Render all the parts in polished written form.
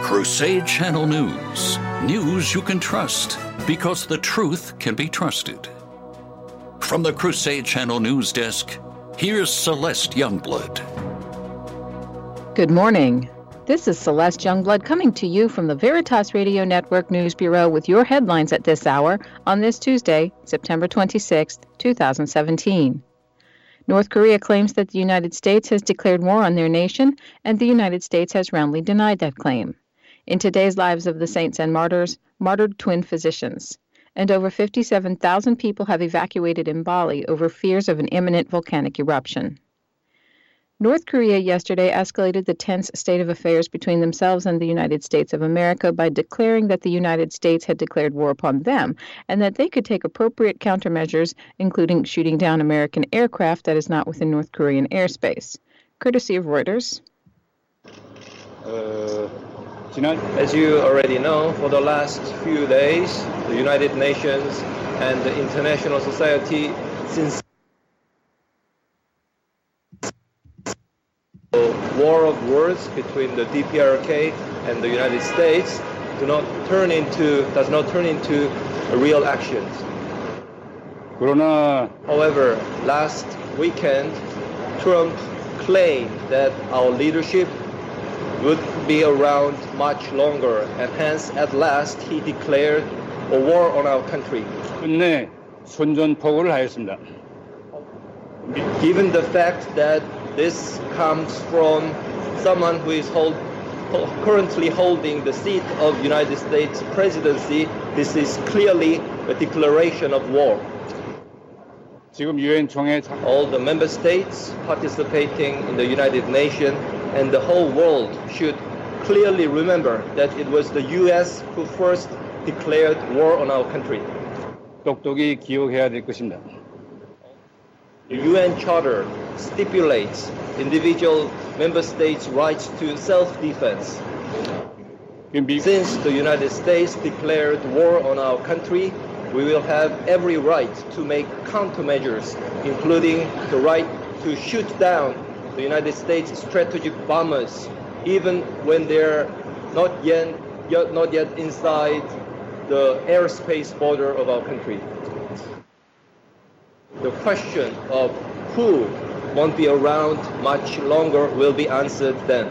Crusade Channel News. News you can trust because the truth can be trusted. From the Crusade Channel News Desk, here's Celeste Youngblood. Good morning. This is Celeste Youngblood coming to you from the Veritas Radio Network News Bureau with your headlines at this hour on this Tuesday, September 26, 2017. North Korea claims that the United States has declared war on their nation, and the United States has roundly denied that claim. In today's Lives of the Saints and Martyrs, martyred twin physicians. And over 57,000 people have evacuated in Bali over fears of an imminent volcanic eruption. North Korea yesterday escalated the tense state of affairs between themselves and the United States of America by declaring that the United States had declared war upon them and that they could take appropriate countermeasures, including shooting down American aircraft that is not within North Korean airspace. Courtesy of Reuters. As you already know, for the last few days, the United Nations and the international society, since the war of words between the DPRK and the United States, does not turn into real actions. However, last weekend, Trump claimed that our leadership would be around much longer, and hence at last he declared a war on our country. Given the fact that this comes from someone who is currently holding the seat of United States presidency, this is clearly a declaration of war. All the member states participating in the United Nations and the whole world should clearly remember that it was the U.S. who first declared war on our country. The UN Charter stipulates individual member states' rights to self-defense. Since the United States declared war on our country, we will have every right to make countermeasures, including the right to shoot down the United States strategic bombers, even when they're not yet inside the airspace border of our country. The question of who won't be around much longer will be answered then.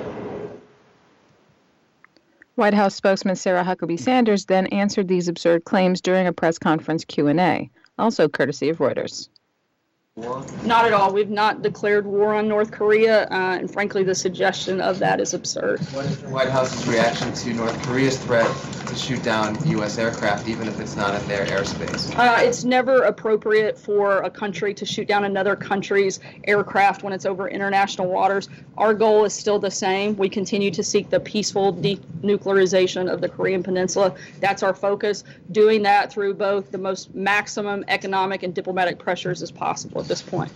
White House spokesman Sarah Huckabee Sanders then answered these absurd claims during a press conference Q&A, also courtesy of Reuters. Not at all. We've not declared war on North Korea, and frankly, the suggestion of that is absurd. What is the White House's reaction to North Korea's threat to shoot down U.S. aircraft, even if it's not in their airspace? It's never appropriate for a country to shoot down another country's aircraft when it's over international waters. Our goal is still the same. We continue to seek the peaceful denuclearization of the Korean Peninsula. That's our focus, doing that through both the most maximum economic and diplomatic pressures as possible at this point.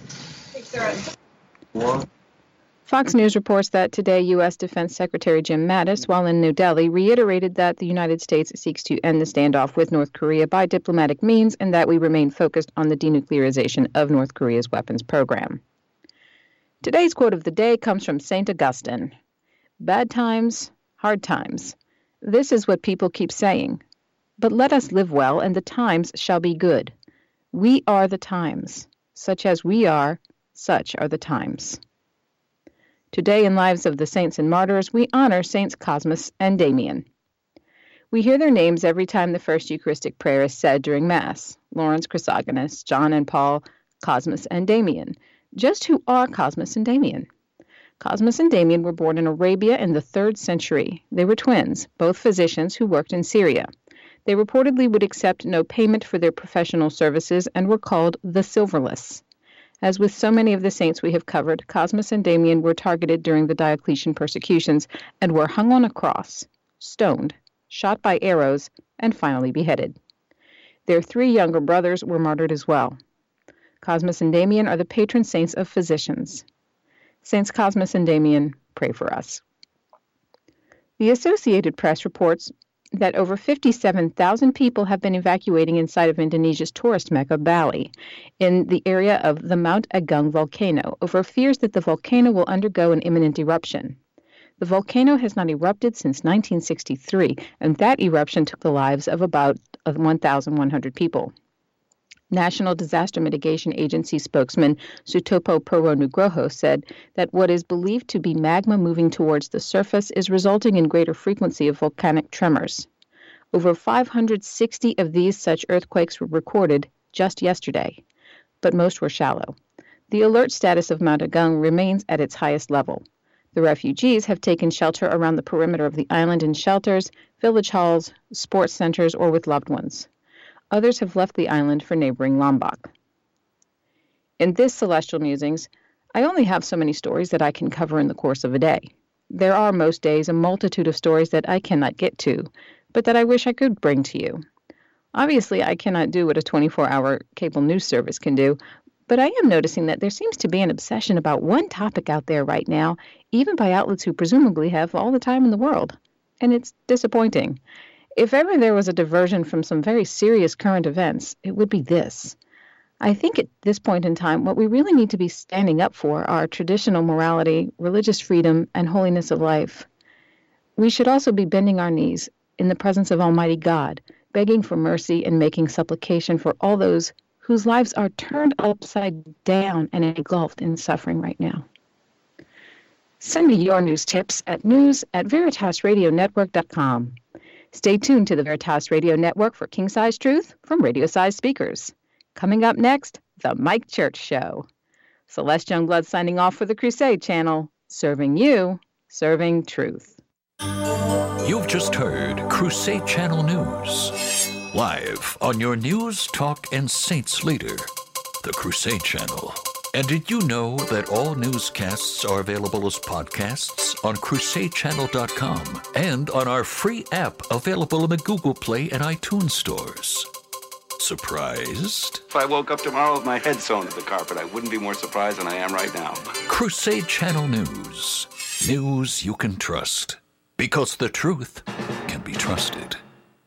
Fox News reports that today U.S. Defense Secretary Jim Mattis, while in New Delhi, reiterated that the United States seeks to end the standoff with North Korea by diplomatic means and that we remain focused on the denuclearization of North Korea's weapons program. Today's quote of the day comes from St. Augustine. Bad times, hard times. This is what people keep saying. But let us live well, and the times shall be good. We are the times. Such as we are, such are the times. Today in Lives of the Saints and Martyrs, we honor Saints Cosmas and Damian. We hear their names every time the first Eucharistic prayer is said during Mass. Lawrence Chrysogonus, John and Paul, Cosmas and Damian. Just who are Cosmas and Damian? Cosmas and Damian were born in Arabia in the 3rd century. They were twins, both physicians who worked in Syria. They reportedly would accept no payment for their professional services and were called the Silverless. As with so many of the saints we have covered, Cosmas and Damian were targeted during the Diocletian persecutions and were hung on a cross, stoned, shot by arrows, and finally beheaded. Their 3 younger brothers were martyred as well. Cosmas and Damian are the patron saints of physicians. Saints Cosmas and Damian, pray for us. The Associated Press reports that over 57,000 people have been evacuating inside of Indonesia's tourist mecca, Bali, in the area of the Mount Agung volcano, over fears that the volcano will undergo an imminent eruption. The volcano has not erupted since 1963, and that eruption took the lives of about 1,100 people. National Disaster Mitigation Agency spokesman Sutopo Purwo Nugroho said that what is believed to be magma moving towards the surface is resulting in greater frequency of volcanic tremors. Over 560 of these such earthquakes were recorded just yesterday, but most were shallow. The alert status of Mount Agung remains at its highest level. The refugees have taken shelter around the perimeter of the island in shelters, village halls, sports centers, or with loved ones. Others have left the island for neighboring Lombok. In this Celestial Musings, I only have so many stories that I can cover in the course of a day. There are most days a multitude of stories that I cannot get to, but that I wish I could bring to you. Obviously, I cannot do what a 24-hour cable news service can do, but I am noticing that there seems to be an obsession about one topic out there right now, even by outlets who presumably have all the time in the world. And it's disappointing. If ever there was a diversion from some very serious current events, it would be this. I think at this point in time, what we really need to be standing up for are traditional morality, religious freedom, and holiness of life. We should also be bending our knees in the presence of Almighty God, begging for mercy and making supplication for all those whose lives are turned upside down and engulfed in suffering right now. Send me your news tips at news@veritasradionetwork.com. Stay tuned to the Veritas Radio Network for king-size truth from radio-sized speakers. Coming up next, The Mike Church Show. Celeste Youngblood signing off for the Crusade Channel, serving you, serving truth. You've just heard Crusade Channel News, live on your news, talk, and saints leader, the Crusade Channel. And did you know that all newscasts are available as podcasts on crusadechannel.com and on our free app available in the Google Play and iTunes stores? Surprised? If I woke up tomorrow with my head sewn to the carpet, I wouldn't be more surprised than I am right now. Crusade Channel News. News you can trust. Because the truth can be trusted.